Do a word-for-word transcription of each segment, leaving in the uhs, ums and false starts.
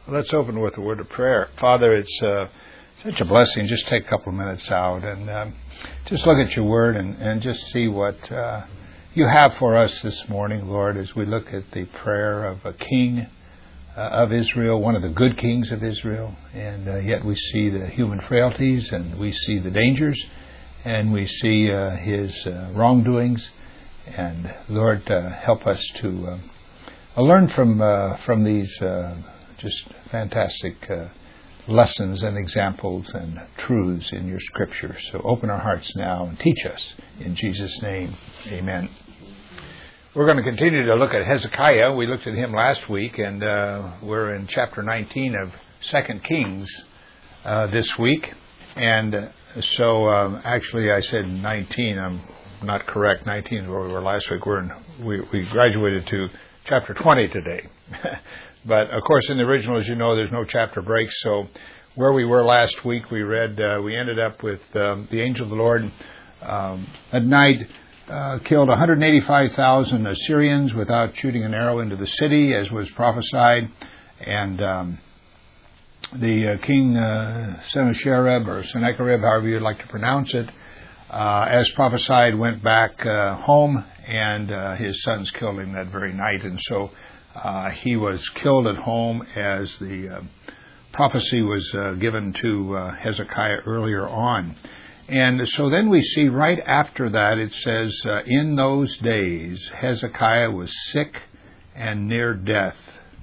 Let's open with a word of prayer. Father, it's uh, such a blessing. Just take a couple of minutes out and um, just look at your word and, and just see what uh, you have for us this morning, Lord, as we look at the prayer of a king uh, of Israel, one of the good kings of Israel. And uh, yet we see the human frailties and we see the dangers and we see uh, his uh, wrongdoings. And Lord, uh, help us to uh, learn from, uh, from these uh, just fantastic uh, lessons and examples and truths in your scripture. So open our hearts now and teach us. In Jesus' name, amen. We're going to continue to look at Hezekiah. We looked at him last week, and uh, we're in chapter nineteen of Second Kings uh, this week. And uh, so um, actually I said nineteen. I'm not correct. nineteen is where we were last week. We're in, we, we graduated to chapter twenty today. But, of course, in the original, as you know, there's no chapter breaks. So where we were last week, we read, uh, we ended up with um, the angel of the Lord um, at night uh, killed one hundred eighty-five thousand Assyrians without shooting an arrow into the city, as was prophesied. And um, the uh, king uh, Sennacherib, or Sennacherib, however you'd like to pronounce it, uh, as prophesied, went back uh, home, and uh, his sons killed him that very night. And so Uh, he was killed at home as the uh, prophecy was uh, given to uh, Hezekiah earlier on. And so then we see right after that it says, uh, in those days Hezekiah was sick and near death.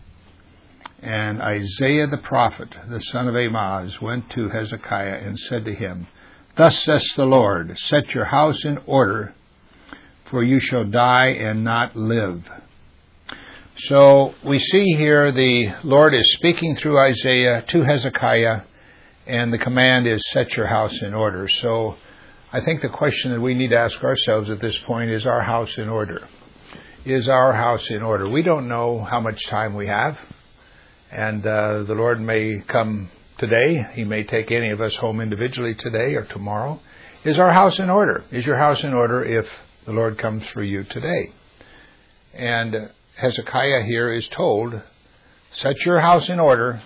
And Isaiah the prophet, the son of Amoz, went to Hezekiah and said to him, "Thus says the Lord, set your house in order, for you shall die and not live." So we see here the Lord is speaking through Isaiah to Hezekiah, and the command is set your house in order. So I think the question that we need to ask ourselves at this point is, our house in order? Is our house in order? We don't know how much time we have, and uh, the Lord may come today. He may take any of us home individually today or tomorrow. Is our house in order? Is your house in order if the Lord comes for you today? And uh, Hezekiah here is told, set your house in order,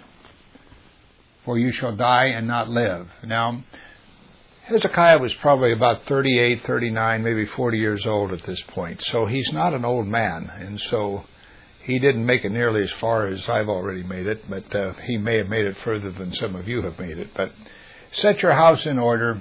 for you shall die and not live. Now, Hezekiah was probably about thirty-eight, thirty-nine, maybe forty years old at this point. So he's not an old man. And so he didn't make it nearly as far as I've already made it, but uh, he may have made it further than some of you have made it. But set your house in order,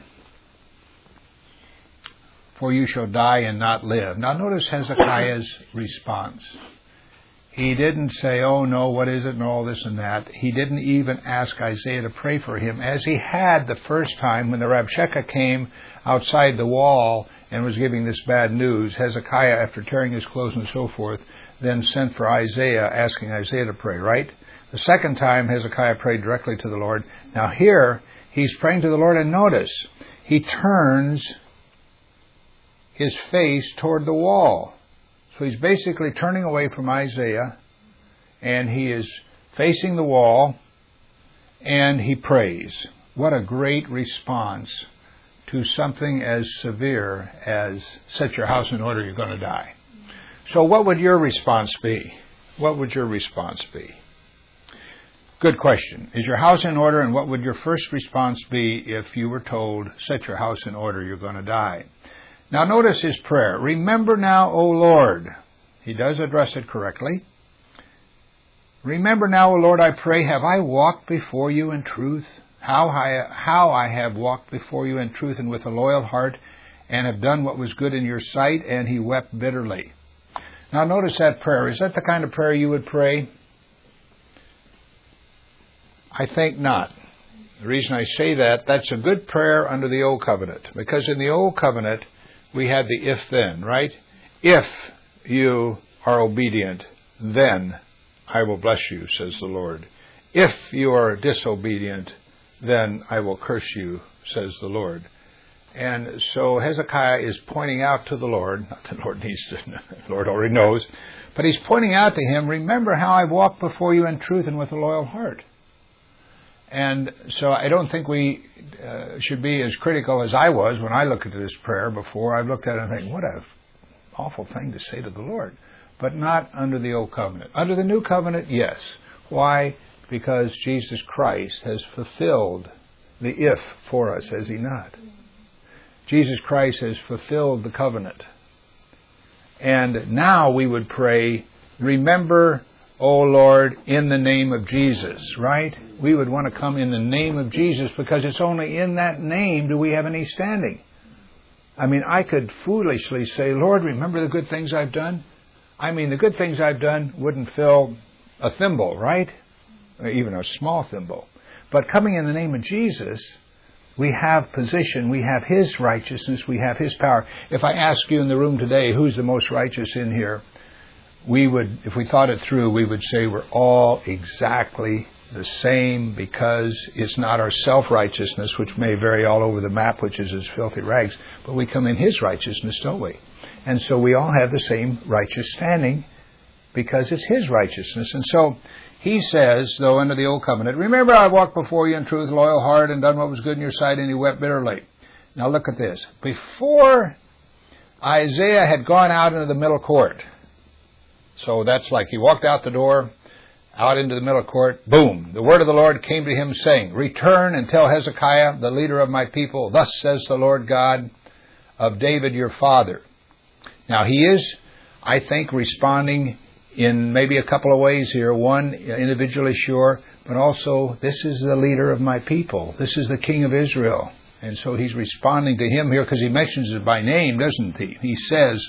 for you shall die and not live. Now notice Hezekiah's response. He didn't say, oh no, what is it, and all this and that. He didn't even ask Isaiah to pray for him, as he had the first time when the Rabshakeh came outside the wall and was giving this bad news. Hezekiah, after tearing his clothes and so forth, then sent for Isaiah, asking Isaiah to pray, right? The second time, Hezekiah prayed directly to the Lord. Now here, he's praying to the Lord, and notice, he turns his face toward the wall. So he's basically turning away from Isaiah, and he is facing the wall, and he prays. What a great response to something as severe as set your house in order, you're going to die. So what would your response be? What would your response be? Good question. Is your house in order, and what would your first response be if you were told, set your house in order, you're going to die? Now notice his prayer. Remember now, O Lord. He does address it correctly. Remember now, O Lord, I pray, have I walked before you in truth? How I, how I have walked before you in truth and with a loyal heart, and have done what was good in your sight. And he wept bitterly. Now notice that prayer. Is that the kind of prayer you would pray? I think not. The reason I say that, that's a good prayer under the Old Covenant. Because in the Old Covenant, we had the if-then, right? If you are obedient, then I will bless you, says the Lord. If you are disobedient, then I will curse you, says the Lord. And so Hezekiah is pointing out to the Lord, not the Lord needs to, the Lord already knows, but he's pointing out to him, remember how I've walked before you in truth and with a loyal heart. And so I don't think we uh, should be as critical as I was when I looked at this prayer before. I've looked at it and think, what an awful thing to say to the Lord. But not under the Old Covenant. Under the New Covenant, yes. Why? because Jesus Christ has fulfilled the if for us, has He not? Jesus Christ has fulfilled the covenant. And now we would pray, remember, O Lord, in the name of Jesus, right? We would want to come in the name of Jesus because it's only in that name do we have any standing. I mean, I could foolishly say, Lord, remember the good things I've done? I mean, the good things I've done wouldn't fill a thimble, right? Or even a small thimble. But coming in the name of Jesus, we have position, we have His righteousness, we have His power. If I ask you in the room today, who's the most righteous in here? We would, if we thought it through, we would say we're all exactly the same, because it's not our self-righteousness, which may vary all over the map, which is as filthy rags, but we come in His righteousness, don't we? And so we all have the same righteous standing because it's His righteousness. And so He says, though under the old covenant, remember I walked before you in truth, loyal heart, and done what was good in your sight, and He wept bitterly. Now look at this. Before Isaiah had gone out into the middle court, so that's like he walked out the door, out into the middle court, boom, the word of the Lord came to him saying, return and tell Hezekiah, the leader of my people, thus says the Lord God of David your father. Now he is, I think, responding in maybe a couple of ways here. One, individually sure, but also, this is the leader of my people. This is the king of Israel. And so he's responding to him here because he mentions it by name, doesn't he? He says,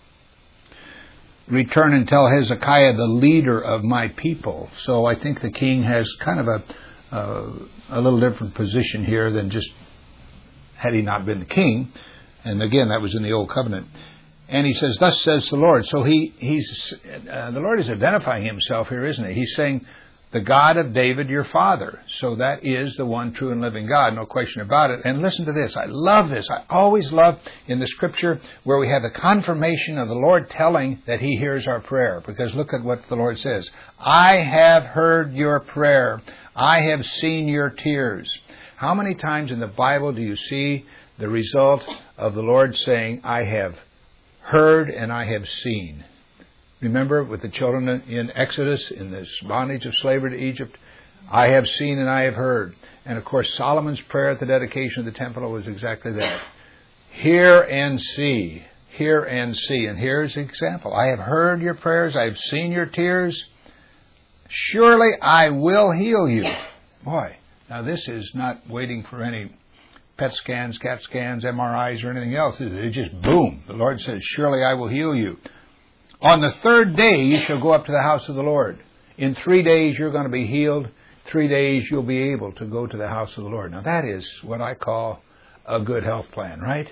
return and tell Hezekiah, the leader of my people. So I think the king has kind of a, uh, a little different position here than just had he not been the king. And again, that was in the Old Covenant. And he says, thus says the Lord. So he he's uh, the Lord is identifying Himself here, isn't He? He's saying, the God of David, your father. So that is the one true and living God, no question about it. And listen to this. I love this. I always love in the Scripture where we have the confirmation of the Lord telling that He hears our prayer. Because look at what the Lord says. I have heard your prayer. I have seen your tears. How many times in the Bible do you see the result of the Lord saying, I have heard and I have seen? Remember with the children in Exodus, in this bondage of slavery to Egypt, I have seen and I have heard. And of course, Solomon's prayer at the dedication of the temple was exactly that. Hear and see. Hear and see. And here's the example. I have heard your prayers. I have seen your tears. Surely I will heal you. Boy, now this is not waiting for any P E T scans, CAT scans, M R Is, or anything else. It just boom. The Lord says, surely I will heal you. On the third day, you shall go up to the house of the Lord. In three days, you're going to be healed. Three days, you'll be able to go to the house of the Lord. Now, that is what I call a good health plan, right?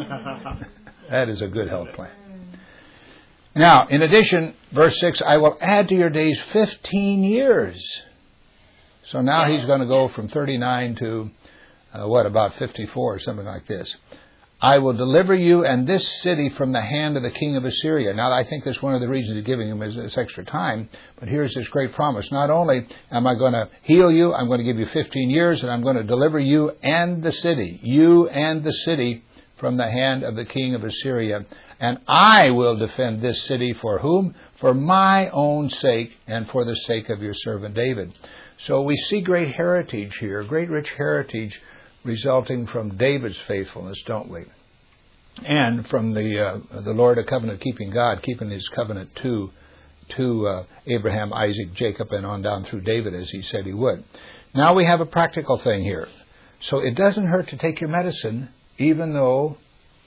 That is a good health plan. Now, in addition, verse six, I will add to your days fifteen years. So now he's going to go from thirty-nine to, uh, what, about fifty-four or something like this. I will deliver you and this city from the hand of the king of Assyria. Now, I think that's one of the reasons he's giving him is this extra time. But here's this great promise. Not only am I going to heal you, I'm going to give you fifteen years, and I'm going to deliver you and the city, you and the city, from the hand of the king of Assyria. And I will defend this city for whom? For my own sake and for the sake of your servant David. So we see great heritage here, great rich heritage resulting from David's faithfulness, don't we? And from the uh, the Lord, a covenant-keeping God, keeping His covenant to to uh, Abraham, Isaac, Jacob, and on down through David, as He said He would. Now we have a practical thing here. So it doesn't hurt to take your medicine, even though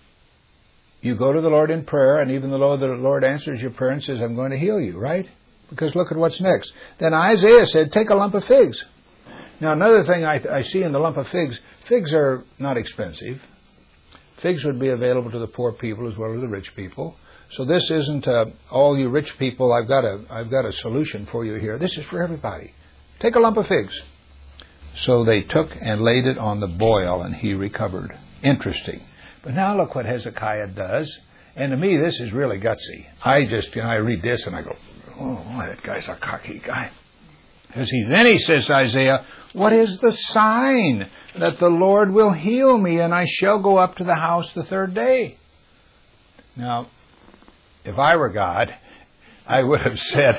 you go to the Lord in prayer, and even though the Lord answers your prayer and says, I'm going to heal you, right? Because look at what's next. Then Isaiah said, take a lump of figs. Now, another thing I, I see in the lump of figs, figs are not expensive. Figs would be available to the poor people as well as the rich people. So this isn't uh, all you rich people. I've got a I've got a solution for you here. This is for everybody. Take a lump of figs. So they took and laid it on the boil, and he recovered. Interesting. But now look what Hezekiah does. And to me, this is really gutsy. I just you know I read this and I go, oh, that guy's a cocky guy. As he then he says to Isaiah, what is the sign that the Lord will heal me and I shall go up to the house the third day? Now, if I were God, I would have said,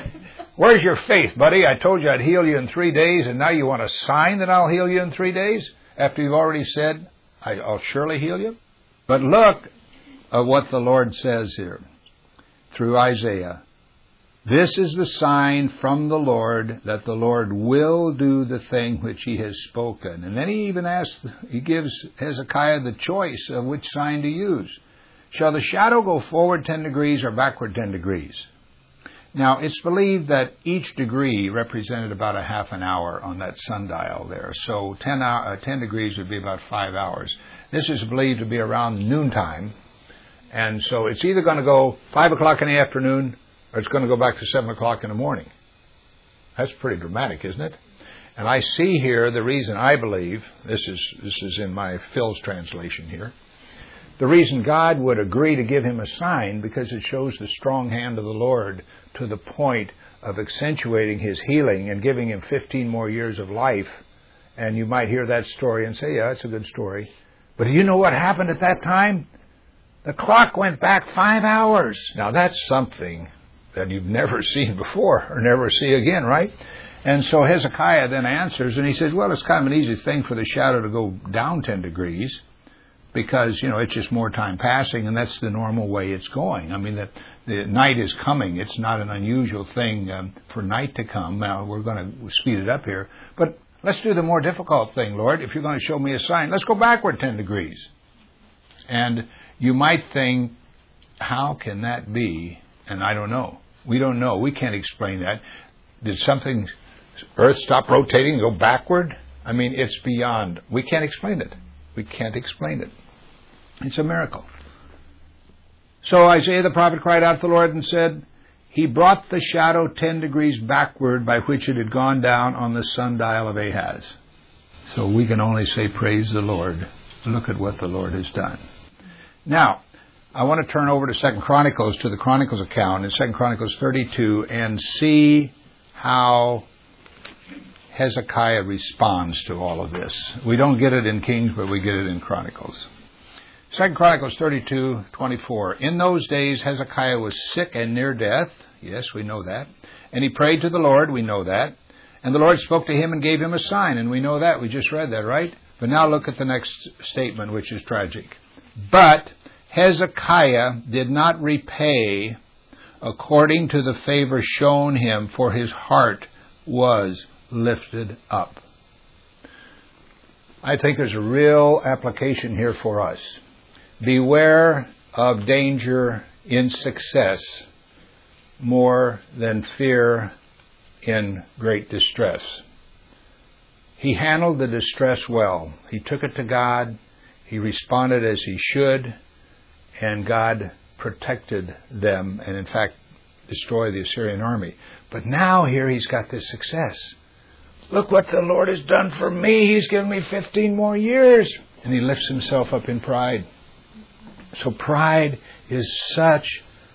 Where's your faith, buddy? I told you I'd heal you in three days, and now you want a sign that I'll heal you in three days? After you've already said, I'll surely heal you? But look at what the Lord says here through Isaiah. This is the sign from the Lord, that the Lord will do the thing which he has spoken. And then he even asks, he gives Hezekiah the choice of which sign to use. Shall the shadow go forward ten degrees or backward ten degrees? Now, it's believed that each degree represented about a half an hour on that sundial there. So ten, hour, uh, ten degrees would be about five hours. This is believed to be around noontime. And so it's either going to go five o'clock in the afternoon, or it's going to go back to seven o'clock in the morning. That's pretty dramatic, isn't it? And I see here the reason I believe, this is this is in my Phil's translation here, the reason God would agree to give him a sign, because it shows the strong hand of the Lord to the point of accentuating his healing and giving him fifteen more years of life. And you might hear that story and say, yeah, that's a good story. But do you know what happened at that time? The clock went back five hours. Now that's something that you've never seen before or never see again, right? And so Hezekiah then answers, and he says, well, it's kind of an easy thing for the shadow to go down ten degrees because, you know, it's just more time passing, and that's the normal way it's going. I mean, that the night is coming. It's not an unusual thing um, for night to come. Now, we're going to speed it up here. But let's do the more difficult thing, Lord. If you're going to show me a sign, let's go backward ten degrees. And you might think, how can that be? And I don't know. We don't know. We can't explain that. Did something, Earth stop rotating and go backward? I mean, it's beyond. We can't explain it. We can't explain it. It's a miracle. So Isaiah the prophet cried out to the Lord and said, he brought the shadow ten degrees backward by which it had gone down on the sundial of Ahaz. So we can only say, praise the Lord. Look at what the Lord has done. Now, I want to turn over to Second Chronicles, to the Chronicles account in Second Chronicles thirty-two, and see how Hezekiah responds to all of this. We don't get it in Kings, but we get it in Chronicles. Second Chronicles thirty-two twenty-four. In those days Hezekiah was sick and near death. Yes, we know that. And he prayed to the Lord. We know that. And the Lord spoke to him and gave him a sign. And we know that. We just read that, right? But now look at the next statement, which is tragic. But Hezekiah did not repay according to the favor shown him, for his heart was lifted up. I think there's a real application here for us. Beware of danger in success more than fear in great distress. He handled the distress well. He took it to God. He responded as he should. And God protected them and, in fact, destroyed the Assyrian army. But now here he's got this success. Look what the Lord has done for me. He's given me fifteen more years. And he lifts himself up in pride. So pride is such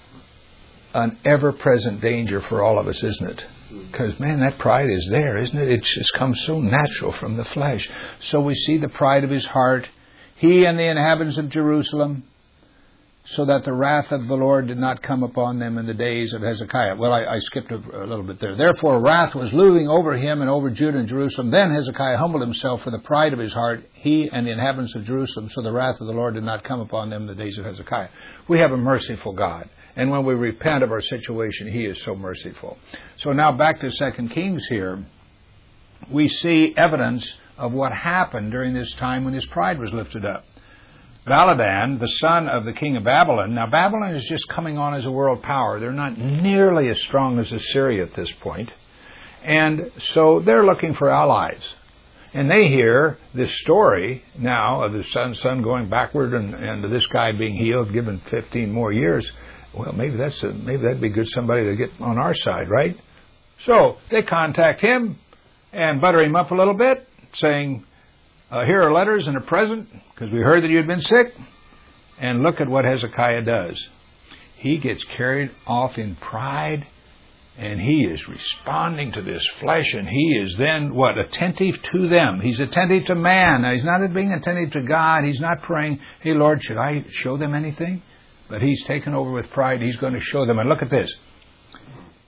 an ever-present danger for all of us, isn't it? Because, man, that pride is there, isn't it? It just comes so natural from the flesh. So we see the pride of his heart. He and the inhabitants of Jerusalem, so that the wrath of the Lord did not come upon them in the days of Hezekiah. Well, I, I skipped a, a little bit there. Therefore, wrath was looming over him and over Judah and Jerusalem. Then Hezekiah humbled himself for the pride of his heart, he and the inhabitants of Jerusalem, so the wrath of the Lord did not come upon them in the days of Hezekiah. We have a merciful God. And when we repent of our situation, he is so merciful. So now back to Second Kings here. We see evidence of what happened during this time when his pride was lifted up. Baladan, the son of the king of Babylon. Now, Babylon is just coming on as a world power. They're not nearly as strong as Assyria at this point. And so they're looking for allies. And they hear this story now of the son, son going backward and, and this guy being healed, given fifteen more years. Well, maybe that's a, maybe that'd be good somebody to get on our side, right? So they contact him and butter him up a little bit, saying, Uh, here are letters and a present, because we heard that you had been sick. And look at what Hezekiah does. He gets carried off in pride, and he is responding to this flesh, and he is then, what, attentive to them. He's attentive to man. Now, he's not being attentive to God. He's not praying, hey, Lord, should I show them anything? But he's taken over with pride. He's going to show them. And look at this.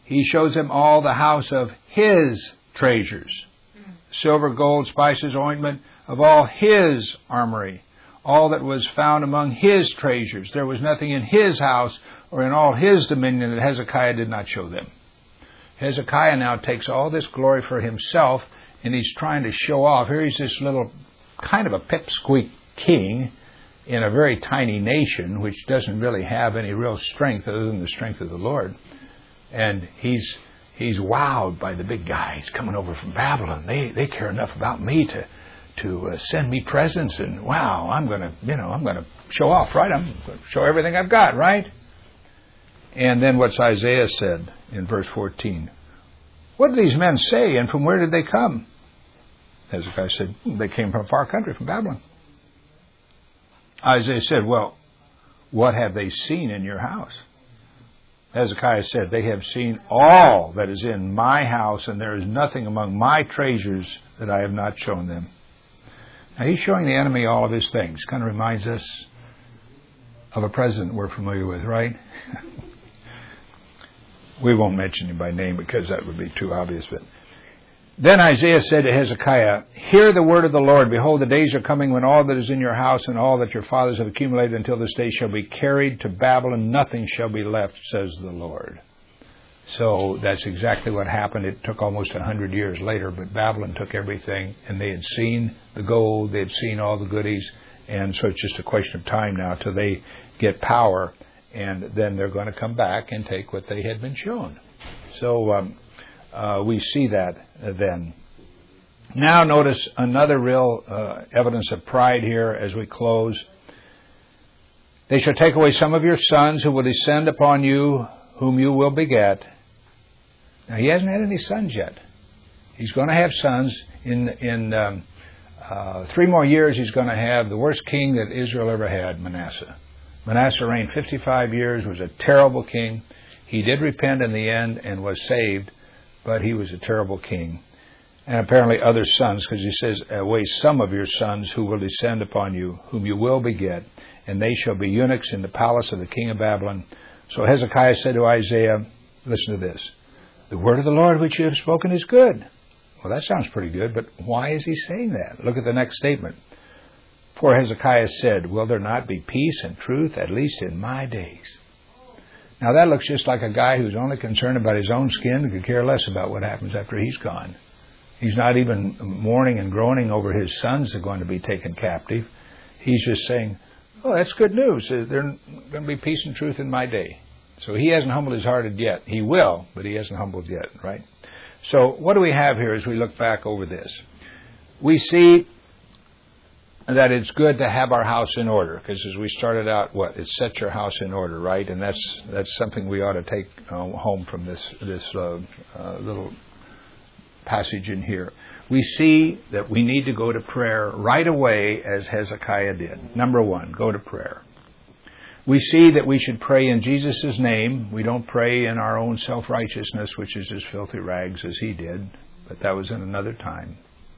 He shows them all the house of His treasures. Silver, gold, spices, ointment, of all His armory. All that was found among His treasures. There was nothing in His house or in all His dominion that Hezekiah did not show them. Hezekiah now takes all this glory for himself, and he's trying to show off. Here he's this little, kind of a pipsqueak king in a very tiny nation, which doesn't really have any real strength other than the strength of the Lord. And he's he's wowed by the big guys coming over from Babylon. They they care enough about me to to uh, send me presents, and wow, I'm gonna you know I'm gonna show off, right? I'm gonna show everything I've got, right? And then what's Isaiah said in verse fourteen? What did these men say, and from where did they come? Hezekiah said, they came from a far country, from Babylon. Isaiah said, well, what have they seen in your house? Hezekiah said, they have seen all that is in my house, and there is nothing among my treasures that I have not shown them. Now, he's showing the enemy all of his things. Kind of reminds us of a president we're familiar with, right? We won't mention him by name because that would be too obvious. But then Isaiah said to Hezekiah, hear the word of the Lord. Behold, the days are coming when all that is in your house and all that your fathers have accumulated until this day shall be carried to Babylon. Nothing shall be left, says the Lord. So that's exactly what happened. It took almost a hundred years later, but Babylon took everything, and they had seen the gold, they had seen all the goodies, and so it's just a question of time now till they get power, and then they're going to come back and take what they had been shown. So um, uh, we see that uh, then. Now notice another real uh, evidence of pride here as we close. They shall take away some of your sons who will descend upon you, whom you will beget. Now he hasn't had any sons yet. He's going to have sons. In in um, uh, three more years he's going to have the worst king that Israel ever had, Manasseh. Manasseh reigned fifty-five years, was a terrible king. He did repent in the end and was saved, but he was a terrible king. And apparently other sons, because he says, away some of your sons who will descend upon you, whom you will beget, and they shall be eunuchs in the palace of the king of Babylon. So Hezekiah said to Isaiah, listen to this, the word of the Lord which you have spoken is good. Well, that sounds pretty good, but why is he saying that? Look at the next statement. For Hezekiah said, will there not be peace and truth, at least in my days? Now that looks just like a guy who's only concerned about his own skin and could care less about what happens after he's gone. He's not even mourning and groaning over his sons that are going to be taken captive. He's just saying, oh, that's good news. There's going to be peace and truth in my day. So he hasn't humbled his heart yet. He will, but he hasn't humbled yet, right? So what do we have here as we look back over this? We see that it's good to have our house in order, because as we started out, what? It sets your house in order, right? And that's that's something we ought to take uh, home from this, this uh, uh, little passage in here. We see that we need to go to prayer right away, as Hezekiah did. Number one, go to prayer. We see that we should pray in Jesus' name. We don't pray in our own self-righteousness, which is as filthy rags as he did, but that was in another time.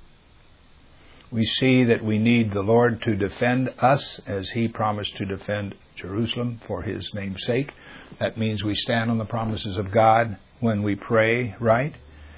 We see that we need the Lord to defend us as he promised to defend Jerusalem for his name's sake. That means we stand on the promises of God when we pray, right?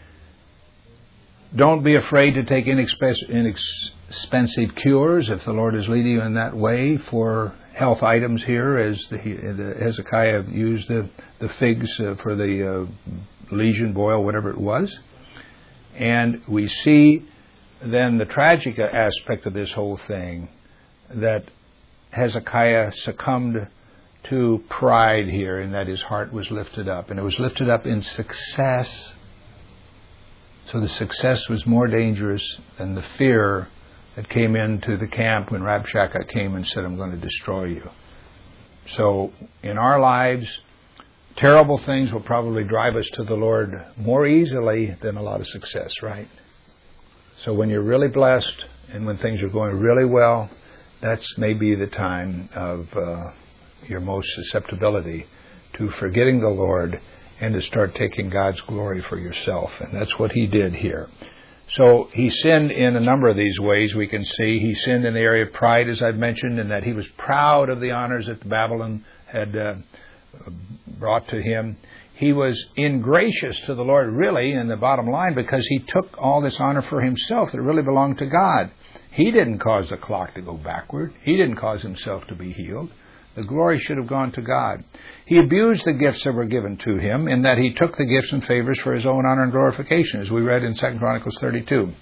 Don't be afraid to take inexpensive cures if the Lord is leading you in that way for health items here, as the, the Hezekiah used the, the figs uh, for the uh, legion boil, whatever it was. And we see then the tragic aspect of this whole thing, that Hezekiah succumbed to pride here, and that his heart was lifted up. And it was lifted up in success. So the success was more dangerous than the fear that came into the camp when Rabshakeh came and said, I'm going to destroy you. So in our lives, terrible things will probably drive us to the Lord more easily than a lot of success, right? So when you're really blessed and when things are going really well, that's maybe the time of uh, your most susceptibility to forgetting the Lord and to start taking God's glory for yourself. And that's what he did here. So he sinned in a number of these ways, we can see. He sinned in the area of pride, as I've mentioned, in that he was proud of the honors that Babylon had uh, brought to him. he was ingracious to the Lord, really, in the bottom line, because he took all this honor for himself that really belonged to God. He didn't cause the clock to go backward. He didn't cause himself to be healed. The glory should have gone to God. He abused the gifts that were given to him in that he took the gifts and favors for his own honor and glorification, as we read in Second Chronicles thirty-two.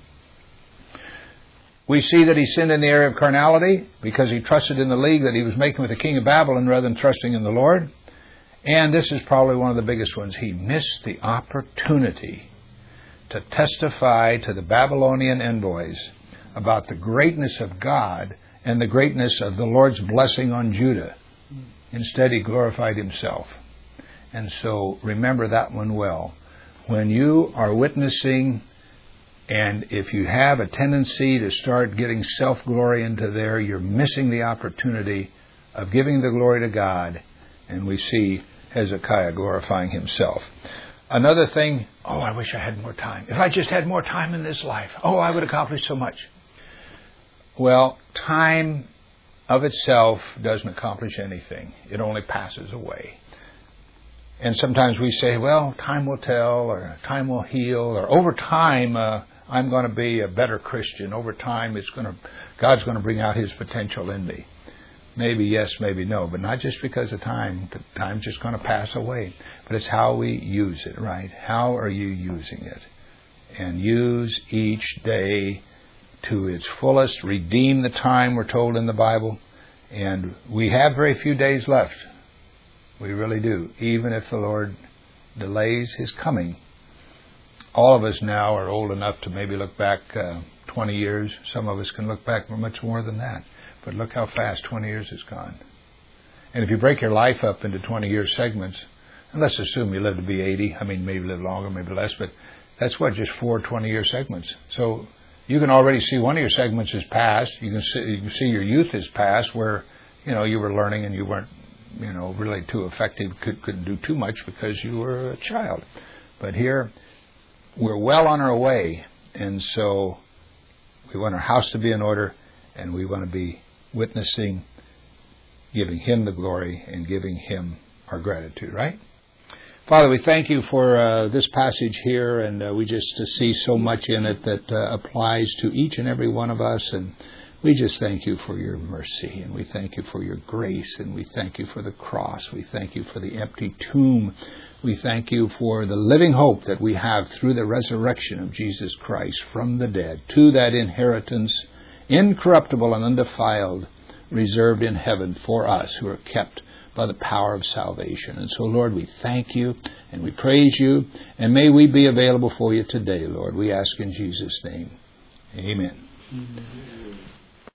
We see that he sinned in the area of carnality because he trusted in the league that he was making with the king of Babylon rather than trusting in the Lord. And this is probably one of the biggest ones. He missed the opportunity to testify to the Babylonian envoys about the greatness of God and the greatness of the Lord's blessing on Judah. Instead, he glorified himself. And so remember that one well. When you are witnessing, and if you have a tendency to start getting self-glory into there, you're missing the opportunity of giving the glory to God. And we see Hezekiah glorifying himself. Another thing, oh, I wish I had more time. If I just had more time in this life, oh, I would accomplish so much. Well, time of itself doesn't accomplish anything. It only passes away. And sometimes we say, well, time will tell, or time will heal, or over time, uh, I'm going to be a better Christian. Over time, it's going to, God's going to bring out His potential in me. Maybe yes, maybe no, but not just because of time. Time's just going to pass away. But it's how we use it, right? How are you using it? And use each day to its fullest. Redeem the time, we're told in the Bible. And we have very few days left. We really do. Even if the Lord delays His coming. All of us now are old enough to maybe look back uh, twenty years. Some of us can look back for much more than that. But look how fast twenty years has gone. And if you break your life up into twenty-year segments, and let's assume you live to be eighty, I mean, maybe live longer, maybe less, but that's what, just four twenty-year segments. So you can already see one of your segments is past. You can see, you can see your youth is past, where, you know, you were learning and you weren't, you know, really too effective, could, couldn't do too much because you were a child. But here, we're well on our way, and so we want our house to be in order, and we want to be witnessing, giving Him the glory, and giving Him our gratitude, right? Father, we thank You for uh, this passage here, and uh, we just uh, see so much in it that uh, applies to each and every one of us, and we just thank You for Your mercy, and we thank You for Your grace, and we thank You for the cross. We thank You for the empty tomb. We thank You for the living hope that we have through the resurrection of Jesus Christ from the dead to that inheritance, incorruptible and undefiled, reserved in heaven for us who are kept by the power of salvation. And so, Lord, we thank You and we praise You, and may we be available for You today, Lord. We ask in Jesus' name. Amen. Mm-hmm.